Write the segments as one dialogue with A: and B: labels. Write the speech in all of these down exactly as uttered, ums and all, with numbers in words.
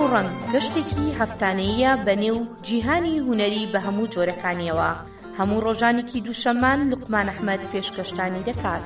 A: ڕوڕەن گەشتێکی هەفتانەیە بەنێو جیهانی هونەری بە هەموو جۆرەکانیەوە. هەموو ڕۆژانێکی دووشەممان لوقمان ئەحمەد پێشکەشتانی دەکات.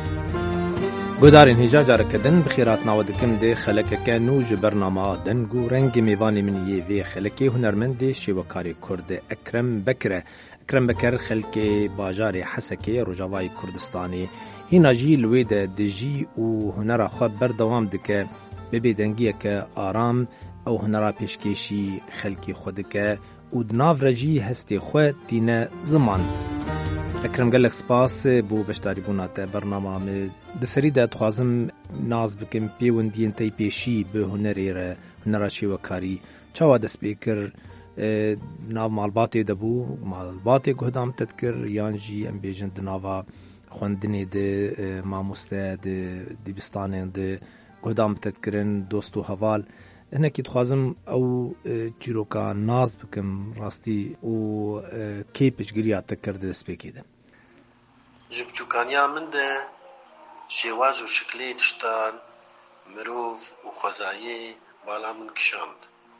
B: گۆدارین هێجا جارەکەدن بخێرات ناوە دکم دێ خەلەکەکە نو ji بەرنامە دەنگ و ڕەنگی میوانی منیە vê خەلەکê hunermendê şêwekarê Kurd Ekrem Bekir e. Ekrem Bekir xelkê bajarê Hesekê Rojavayê Kurdistanê hîna jî li wê de dijî û hunera xwe berdewam dike bi bêdengiyeke aram ew hunera pêşkêşî xelkê xwe dike û di nav re jî hestê xwe tîne ziman. Ekrem gelek spas bû beşdarîbûna te bernama me. Di serî de dixwazim naz bikim pêwendiyên te pêşî bi hunerê re, hunera şêwekarî çawa dest pê kir? Nav malbatê de bû, malbatê guhdam te dikir yan jî em bêjin di nava xwendinê de mamoste di dîbistanên de guhdam te dikirin dost û heval. Hinekî dixwazim ew çîroka naz bikim rastî û kê piştgiriya te kir di destpêkê de.
C: Ji biçûkaniya min de şêwaz û şiklê tiştan mirov û xwezayê bala min kişand.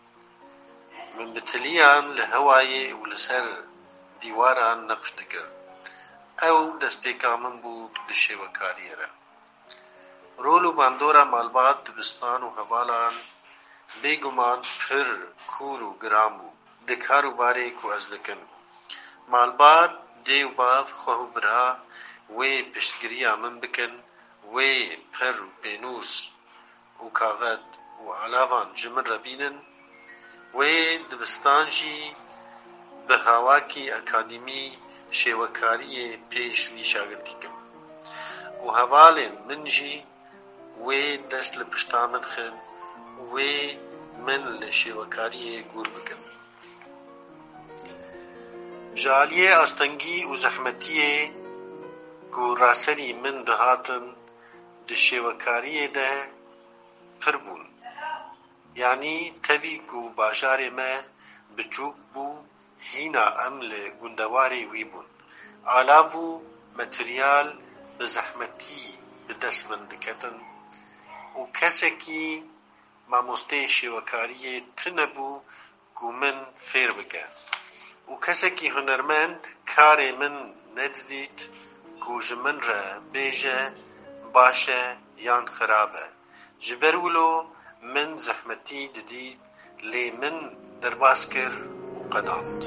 C: Min bi tiliyan li hewayê û li ser dîwaran neqş dikir. Ew destpêka min bû li şêwekariyê re. Rol û bandora malbat dibistan û hevalan bêguman pir kûr û giran bû di karûbarê ku ez dikim. Malbat dê û bav xwe û bira wê piştgiriya min bikin, wê per û pênûs û kaxet û alavan ji min re bînin, wê dibistan jî bi hawakî akademî şêwekariyê pêş vî şagirtî kim û hevalên min jî wê dest li pişta min xin wê min li şêwekariyê gûr bikin. Ji aliyê astengî û zehmetiyê ku raserî min dihatin di şêwekariyê de pir bûn. Yanî tevî ku bajarê me biçûk bû hîna em li gundewarê wî bûn. Alav û materyal bi zehmetî bi dest min diketin û kesekî mamosteyê şêwekariyê tune bû ku min fêr bike û kesekî hunermend karê min nedidît ku ji min re bêje baş e yan xirab e. Ji ber wilo min zehmetî didît lê min derbas kir û qedand.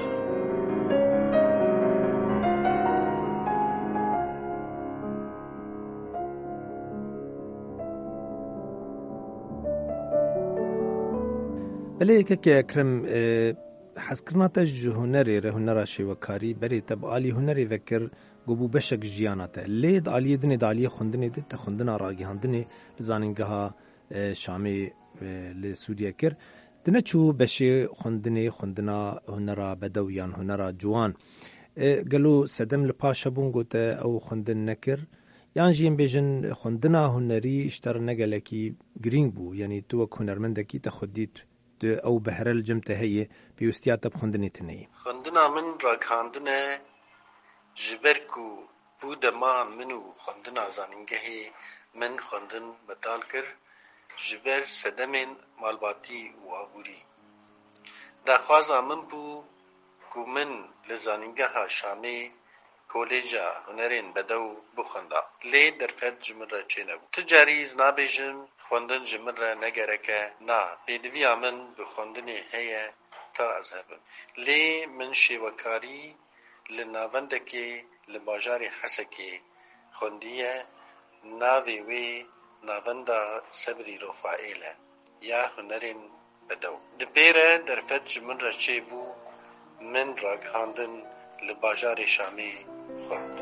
B: Belê yekekê Ekrem hezkirina te ji hunerê re hunera şêwekarî berê te bi alî hunerê vekir gobû beşek ji jiyana te. Lê di aliyê dinê di aliyê xwendinê de te xwendina ragihandinê li zanîngeha Şamê li Sûriye kir. Di neçû beşê xwendinê xwendina hunera bedew yan hunera ciwan. Gelo sedem li paş hebûn got te ew xwendin nekir yan jî em bêjin xwendina hunerî ji te re ne gelekî girîng bû. Yanî tu wek hunermendekî te xwe dît ew bi here li cem te heye pêwistiya te bi xwendinê tune ye.
C: Xwendina min ragihandine ji ber ku bû dema min û xwendina zanîngehê min xwendin betal kir ji ber sedemên malbatî û aborî. Daxwaza min bû ku min li zanîngeha Şamê kolêja hunerên bedew bixwenda. Lê derfet ji min re çênebû. Ti carî ez nabêjim xwendin ji min re negereke. Na, pêdiviya min bi xwendinê heye ta ez hebim. Lê min şêwekarî li navendekê li bajarê Hesekê xwendiye, navê wê navenda Sebrî Rofaîl e ya hunerên bedew. Di pê re derfet ji min re çêbû min ragihandin li bajarê Şamê xwend.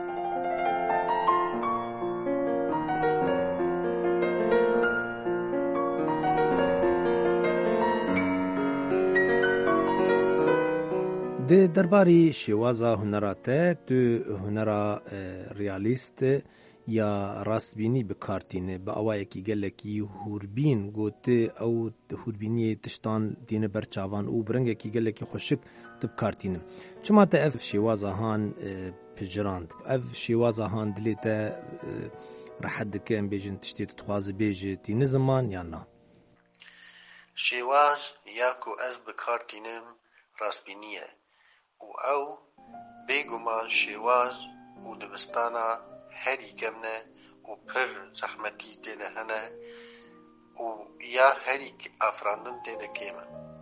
B: Di derbarê şêwaza hunera te tu hunera realîst ya rastbînî bikartîne bi awayekî gelekî hûrbîn gote ew hûrbîniyê tiştan dîne ber çavan û bi rengekî gelekî xweşik tu bikartînin. Çima te ev şêwaza han pijirand? Ev şêwaza han dilê te rehet dike em bêjin tiştê tu dixwazî bêjî tîne ziman yan na?
C: شێواز یاکو ئەس بکارتینم ڕاستبینیە و ئەو بێگومان شێواز و دبستانە هەری کەمنە و پر زەحمەتی تێدە هەنە و یا هەری ئافراندن تێدە کێمە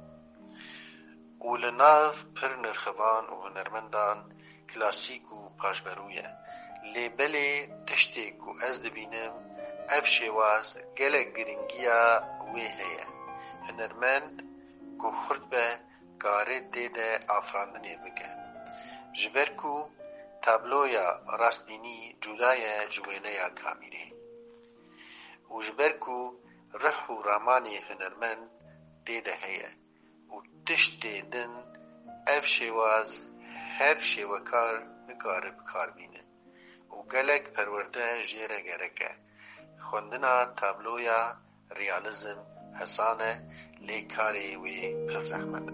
C: و لە ناو پر نرخەوان و هونەرمەندان کلاسیک و پاشبەرویە لێبەلێ تشتێک و ئەس دەبینم ئەف شێواز gelek giringiya wê heye hunermend ku xurt be karê tê de afrandinê bike ji ber ku tabloya rastbînî cuda ye ji wêneya kamîrê û ji ber ku rih û ramanê hunermend tê de heye û tiştê din ev şêwaz her şêwekar nikare bikarbîne û gelek perwerde jê re gerek e خوندنا تابلویا ریالیزم حسانه لی کاری وی پر زحمت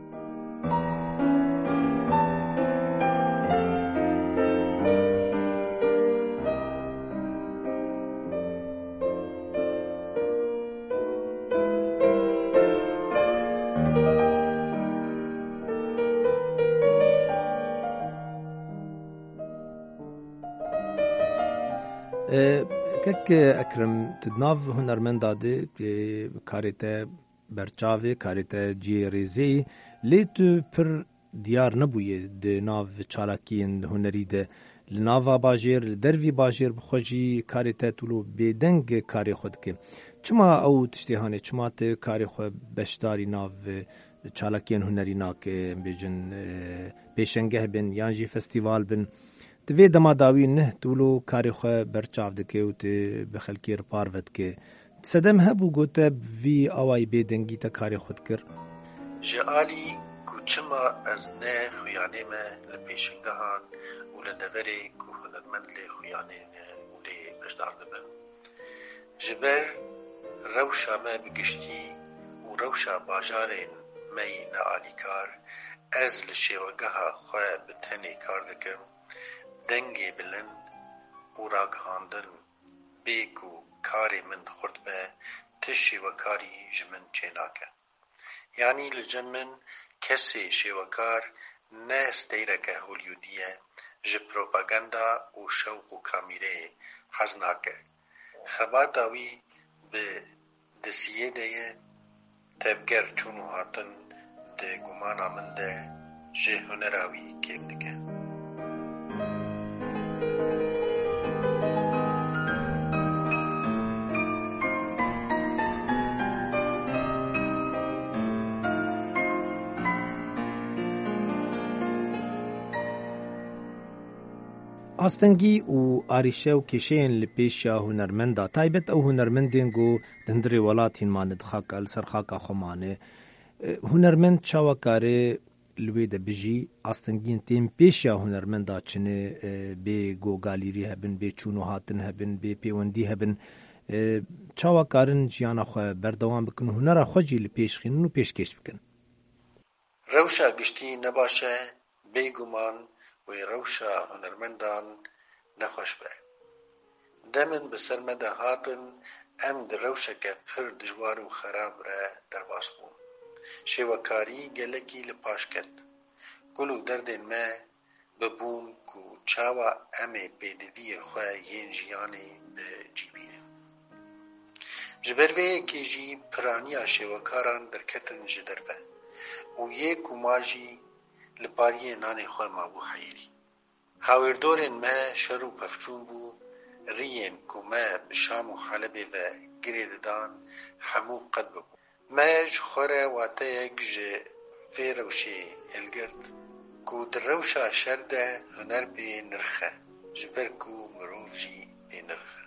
B: کک اکرم تدناو هنرمند داده کاریته برچاوی کاریته جیریزی لی تو پر دیار نبویه ده ناو چالاکین هنری ده لناوا باجیر دروی باجیر بخوجی کاریته تولو بیدنگ کاری خود که چما او تشتیهانه چما ته کاری خود بشداری ناو چالاکین هنری ناکه بیجن پیشنگه بین یانجی فستیوال بین دوی دما داوی نه تولو کاری خواه برچاو دکه و تی بخلکی رپارود که سدم هبو گوته وی آوائی بیدنگی تا کاری خود کر
C: جعالی کو چما از نه خویانه ما لپیشنگهان و لدوری کو هنرمند لی خویانه و لی بجدار دبن جبر روشا ما بگشتی و روشا باجارین می نعالی کار از لشیوگها خواه بتنی کار دکم دنگی بلند و راگهاندن بیگو کاری من خورد به تشی و کاری جمن چیناکه یعنی لجمن کسی شیوکار نه استیرکه هولیودیه جه پروپاگندا و شوق و کامیره حزناکه خباتاوی به دسیه دیه تفگر چونو هاتن ده گمانا من ده جه هنراوی کم دکه
B: آستنگی و آریشه و کشین لپیشیا هنرمندا تایبت او هنرمندین گو دندری ولاتین ماند خاک السر خاک خمانه هنرمند چاوکاره لویده بجی آستنگین تیم پیشیا هنرمندا چنه بی گو گالیری هبن بی چونو هاتن هبن بی پیوندی هبن چاوکارن جیانا خو بردوام بکن هنرا خوجی لپیش خینن و پیشکش بکن
C: روشا گشتی نباشه بیگمان و روشا هنرمندان نخوش به دمن بسر مده هاتن ام در روشا که پر دجوار و خراب را در باس بون شیوکاری گلکی لپاش کد گلو دردن ما ببون کو چاوا ام بیدوی خواه ین جیانی به جیبینه جبروه که جی پرانیا شیوکاران در کتن جدرفه و یک و ماجی لپاری نان خواه ما بو حیری هاوردورن ما شروع پفچون بو رین که ما بشام و حلبه و گریددان همو قد ببو ما جخوره واته یک جه فی روشی هلگرد که در روشا شرده هنر بی نرخه جبر که مروف جی بی نرخه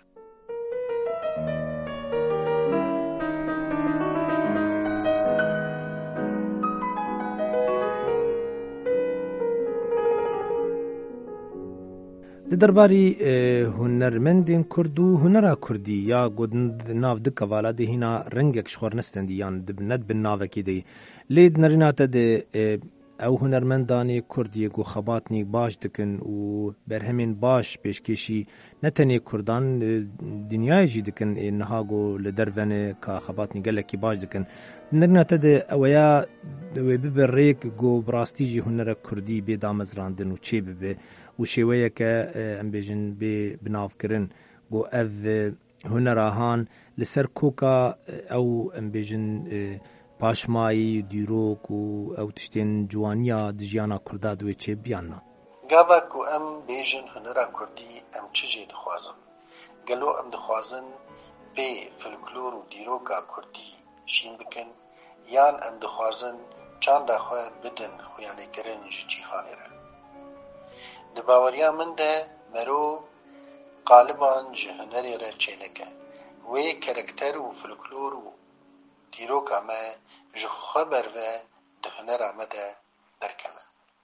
B: د درباری هنرمندین کردو هنرا کردی یا گودن ناو دکا والا ده هینا رنگک شخور نستندی یان دب ند بن ناو کی دی لید نریناتا ده او هنرمندانی کردی گو خباتنی باش دکن و برهمین باش پیشکشی نتنی کردان دنیای جی دکن نها گو لدرون که خباتنی گلکی باش دکن نرنا تده اویا دوی ببر ریک گو براستی جی هنر کردی بی دامزراندن و چی ببه و شویه که ام بیجن بی بناف کرن گو او هنر آهان لسر کوکا او ام بیجن پاشمایی دیروک و او تشتین جوانیا دجیانا کردا دوی چه بیانا
C: گاوا کو ام بیجن هنرا کردی ام چجی دخوازن گلو ام دخوازن بی فلکلور و دیروکا کردی شین بکن یان ام دخوازن چند خواه بدن خویانه کرن جیهانی را دباوریا من ده مرو غالبان جهنری را چینکه وی کرکتر و فلکلور و دیروکا ما جو خبر و دهنر آمده درکمه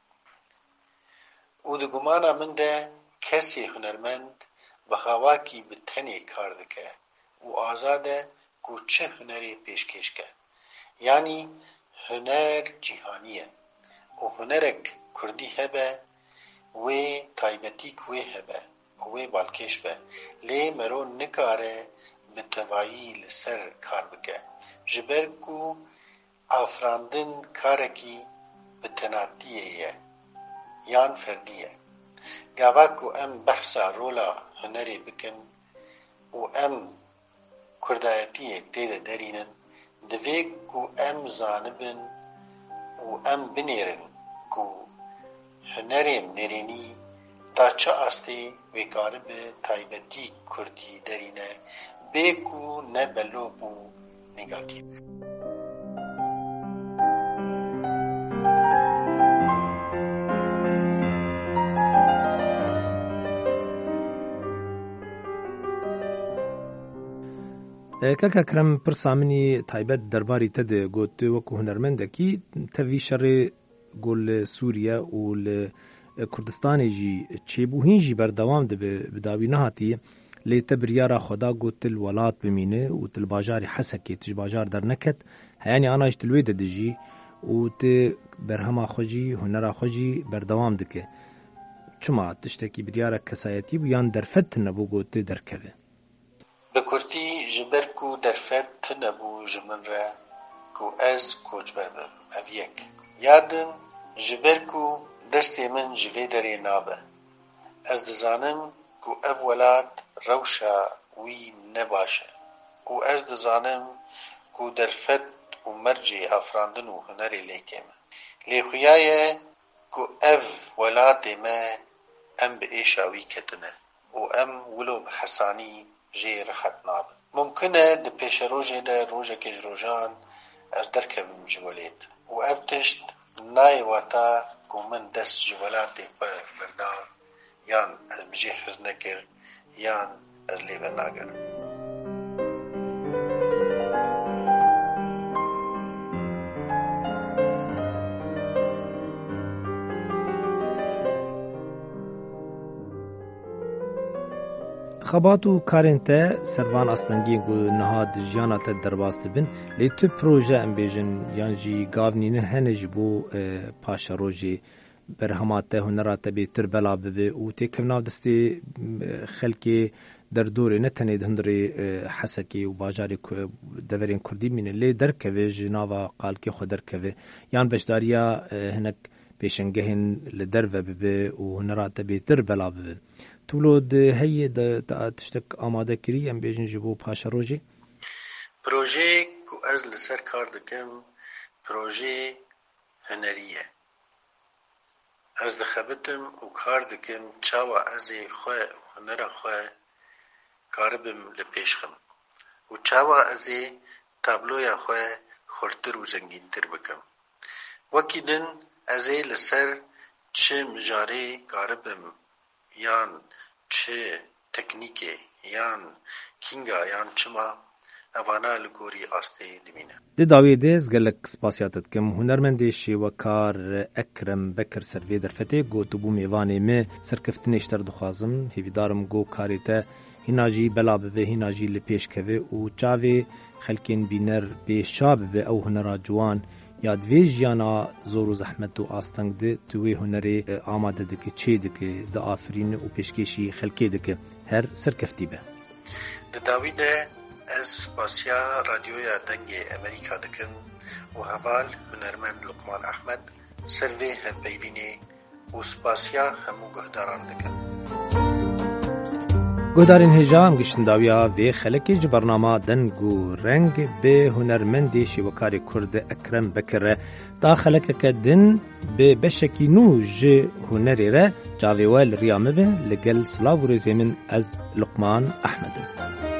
C: او ده گمانا من ده کسی هنرمند بخواکی به تنی کار دکه و آزاده که چه هنری پیشکش که یعنی هنر جیهانیه و هنرک کردی هبه و تایبتیک و هبه و بالکش به لی مرو نکاره به توایی لسر کار بکه جبر کو آفراندن کارکی به تناتیه یان فردیه گاوا کو ام بحثا رولا هنری بکن و ام کردایتیه تیده درینن دوی کو ام زانبن و ام بنیرن کو هنریم نرینی تا چه آستی ویکاره به تایبتی کردی درینه بیکو نبلو بو نگاتیو
B: کاکا اکرم پرسا منی تایبت درباری تده گوت وکو هنرمندکی تاوی شر گل سوریه و کردستان جی چه بوهین جی بردوام ده بداوی نهاتی لی تبریارا خدا گو تل ولات بمینه و تل باجاری حسکی تج باجار در نکت هیانی آناش تلوی ده دجی و ت برهما خوشی هنرا خوشی بردوام دکه چما تشتکی بریارا کسایتی بیان درفت نبو گو ت درکوه
C: بکرتی جبر کو درفت نبو جمن را کو از کوچ بربم اویک یادم جبر کو دستی من جوی داری نابه از دزانم کو اف ولاد روشا وی نباشه و از دزانم کو درفت و مرجی افراندن و هنری لیکم لیخویای کو اف ولاد ما ام به ایشاوی کتنه و ام ولو بحسانی جی رخت نابه ممکنه ده پیش روژه ده روژه کج روژان از درکم جوالید و اف تشت نای واتا کو من دست جوالاتی خواه بردان یان از بجی حزنه کر یان از لیوه ناگر
B: خبات و کارین تا سروان استنگی گو نهاد جیانا تا درباست بین لی تو پروژه ام بیجن یان جی گاونینه هنج بو پاشا روژی برهمات هنرات بیتر بلا ببه و تکمنا دستی خلکی در دوره نتنی دهندری حسکی و باجاری دورین کردی مینه لی درکوه جناوا قالکی خود درکوه یان بشداریا هنک پیشنگهن لدر و ببه و هنرات بیتر بلا ببه تولود هی تشتک آماده کری ام بیجن جبو پاشا روژی
C: پروژه کو از لسر کار دکم پروژه هنریه از دخبتم و کار دکم چاوا از خواه هنر خواه کاربم لپیشخم و چاوا از تابلوی خواه خورتر و زنگین تر بکم وکی دن از لسر چه مجاری کاربم یان چه تکنیکی یان کینگا یان چما اوانا لگوری آسته دمینه
B: دی داوی دیز گلک سپاسیاتت کم هنرمندی شیوکار اکرم بکر سروی درفته گو تبو میوانی می سرکفتن اشتر دخوازم هیویدارم گو کاری تا هیناجی بلا ببه هیناجی لپیش کوه و چاوی خلکین بینر بی شاب ببه او هنرا جوان یا دوی جیانا زور و زحمت و آستنگ ده دوی هنری آماده دکه چه دکه ده آفرین و پیشکشی خلکی دکه هر سرکفتی به
C: ده داویده از باسیا رادیویا دنگ امریکا دکن و هوال هنرمند لقمان احمد سروی هم پیوینه و سپاسیا همو گهداران دکن
B: گودارین هجا هم گشتنداویا و خلکی ج برنامه دنگ و رنگ به هنرمندی شیوکاری کرد اکرم بکره تا خلک که دن به بشکی نو ج هنری را جاویوال ریامه به لگل سلاو و رزیمن از لقمان احمد.